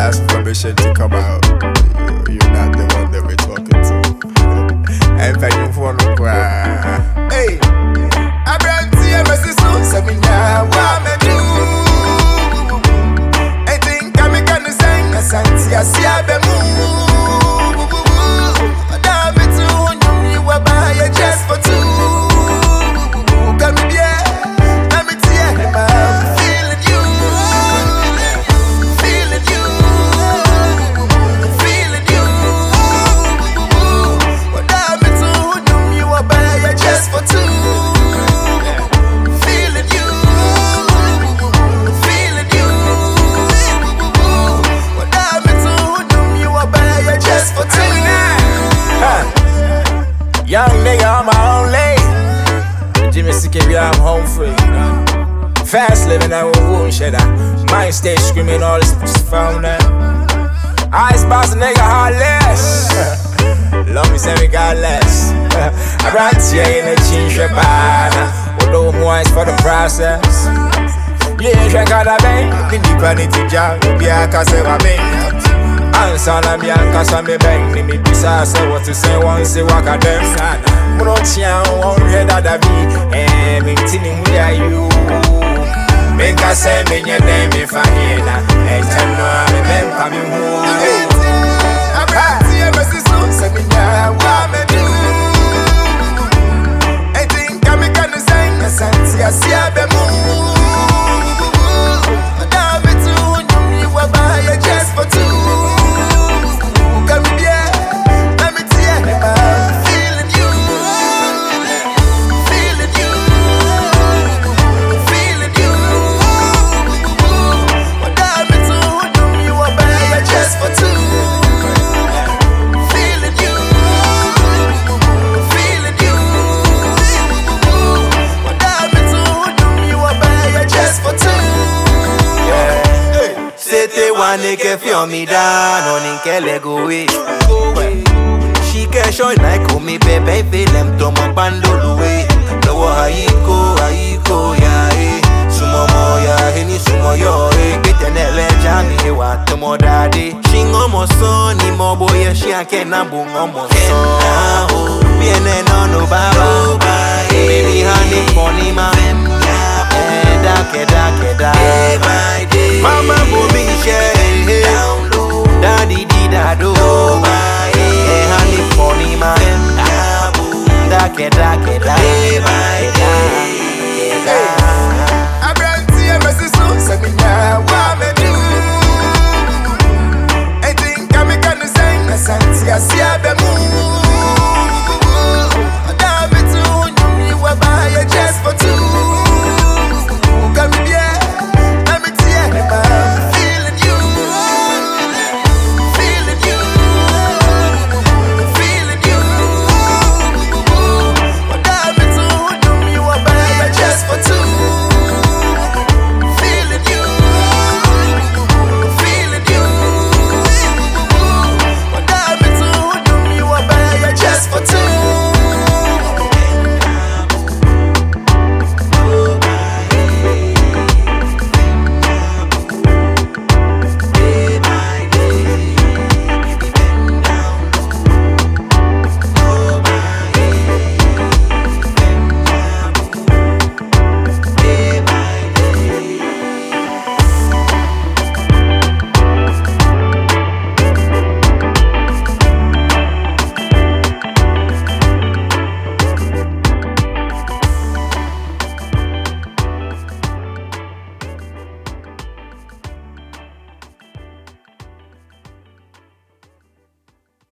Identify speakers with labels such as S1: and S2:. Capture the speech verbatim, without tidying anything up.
S1: ask permission to come out. You, you're not the one that we're talking to. And thank you for no cry. Hey, I brought to you, my sister, Samina, what me do? I think I'm gonna sing a Santi, I see a bemu. Damn it, you were by just for two. Come here, let me tell you, I'm feeling you, feeling you, feeling you. What damn it, you were by just for two. Feeling you, feeling you. What damn it, you were by just for two. Young nigga on my own lane. Jimmy C K B, I'm home free. Fast living, I won't shed that. Mind stay screaming all this found that. Eyes boss nigga heartless. Love me, say me got less. I brought you in a change your banner. Although more is for the process. Yeah, drink out of bang. The deeper need to jump. Be a cause of a bang. Answer na mi anka sa me bang ni mi bisa say what to say one say waka dem Muno chia one head that be eh me tini mu ya you me ka say me nya dem me fa hina e tano me bem pa mi hu abati e mesisu say me nya wa me do I think I'm gonna sing a santi asia be mu da me too you were by just for two.
S2: Nigga feel me down on in Kele go away. She can show like me baby feel them to my bando away. No haiko haiko ya eh. Sumo mo ya hini sumo yo eh. Get an ele jani wa to mo daddy. She ngomo son ni mo boy she ake na bu ngomo son. Viene no no baba. Baby honey funny man. Keda keda keda. Mama booming share.